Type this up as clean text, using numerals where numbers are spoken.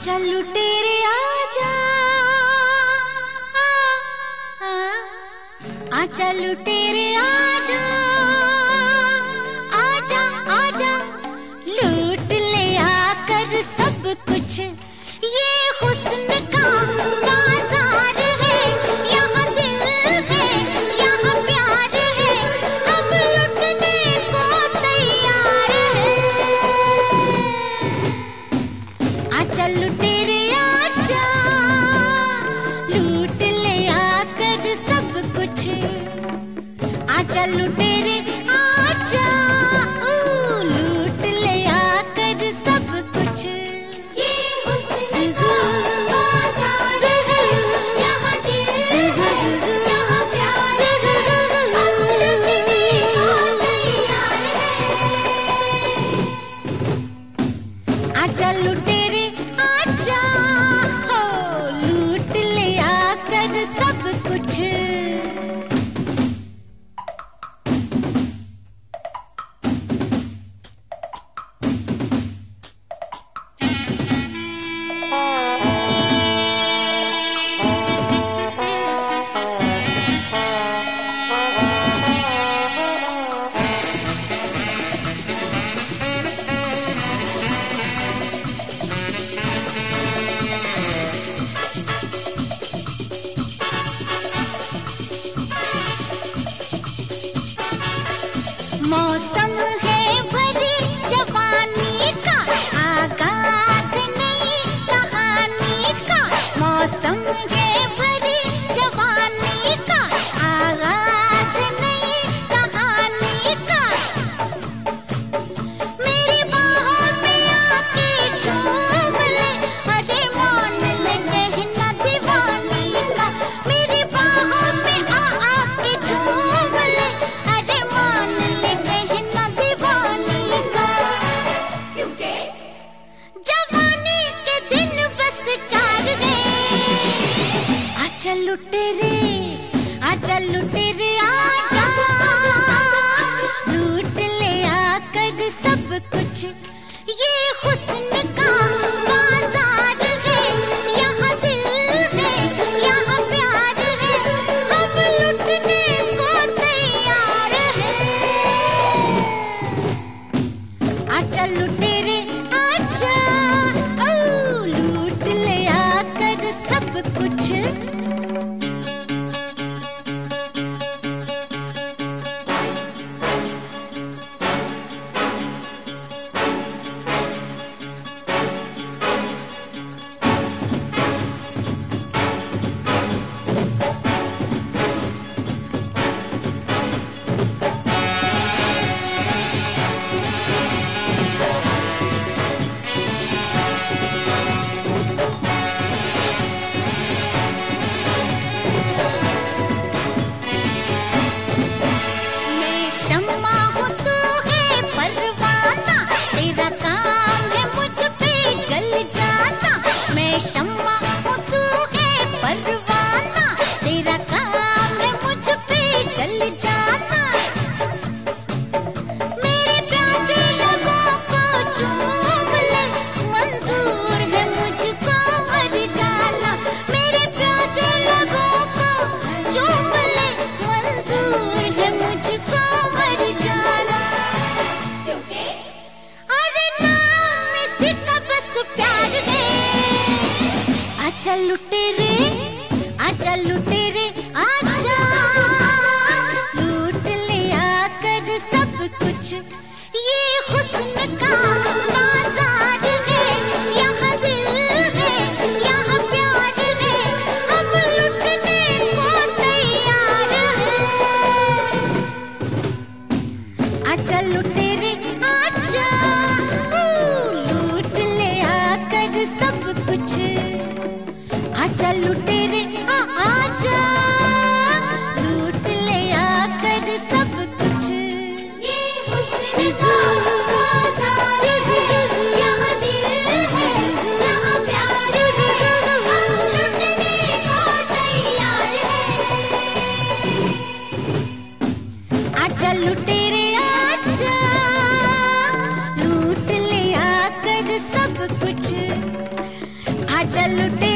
आजा लुटेरे आजा, आजा लुटेरे आजा, आजा आजा लूट ले आकर सब कुछ। ये हुस्न का बाजार है, यहाँ दिल है, यहाँ प्यार है, हम लुटने को तैयार है। आजा लुटेरे आजा, लूट ले आकर सब कुछ। आजा लुटेरे आजा, लूट ले आकर सब कुछ। आजा लुटेरे आजा, हो लूट ले आकर सब कुछ। मौसम है भरी जवानी का, आगाज नई कहानी का। मौसम है भरी जवानी का, आगाज नई कहानी का। मेरी बाहों में आके झूम ले, अरे मान ले कहना दीवानी का। मेरी बाहों में आके झूम ले, अरे मान ले कहना दीवानी का। क्योंकि जवानी के दिन बस चार हैं। आजा लुटेरे, आजा लुटेरे आजा, लूट ले आकर सब कुछ। ये हुस्न का बाजार है, यहाँ दिल है, यहाँ प्यार है, हम लुटने को तैयार है। आजा लुटेरे आजा, लूट ले आकर सब कुछ। मैं शम्मा हूँ तू है परवाना, तेरा काम है मुझ पे जल जाना। मैं शम्मा हूँ तू है परवाना, तेरा काम है मुझ पे जल जाना। मेरे प्यासे लोगों को चूम ले, मंजूर है मुझको मर जाना। मेरे प्यासे लोगों को चूम ले, मंजूर है मुझको मर जाना। क्योंकि अरे नाम इसी का बस प्यार है। आजा लुटेरे, आजा लुटेरे आजा, लूट ले आकर सब कुछ। ये हुस्न का बाजार है, यहाँ दिल है, यहाँ प्यार है, हम लुटने को तैयार है। आजा लुटेरे आजा, लूट ले आकर सब कुछ। आजा लुटेरे आजा, लूट ले आकर सब कुछ। ये हुस्न का बाजार है, यहाँ दिल है, यहाँ प्यार है, हम लुटने को तैयार है। आजा लुटेरे आजा, लूट ले आकर सब कुछ। लुटे